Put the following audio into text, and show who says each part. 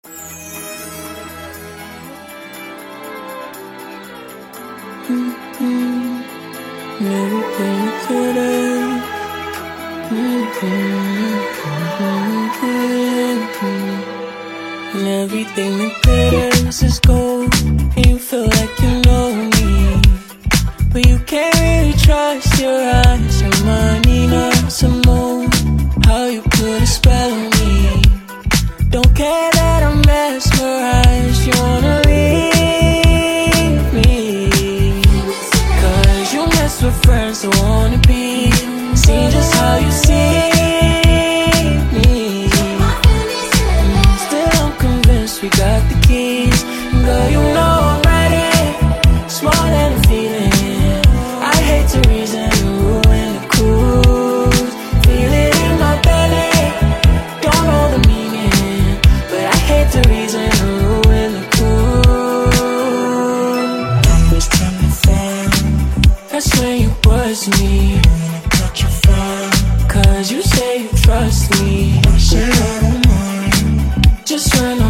Speaker 1: Everything that glitters, and everything that glitters is gold. And you feel like you know me, but you can't really trust your eyes. Your money not some more. How you put a spell on me. Don't care that I'm mesmerized. You wanna leave me, 'cause you mess with friends who wanna be. See just how you see me. Still I'm convinced we got the keys. And girl, you know I'm ready. It's more than a feeling. I hate to reason and ruin the cruise. Feel it in my belly. Don't know the meaning, but I hate to reason and ruin the cruise.
Speaker 2: Numbers turn to fun.
Speaker 1: That's when you buzz me.
Speaker 2: Got your phone.
Speaker 1: 'Cause you say you trust me.
Speaker 2: I say I don't mind.
Speaker 1: Just run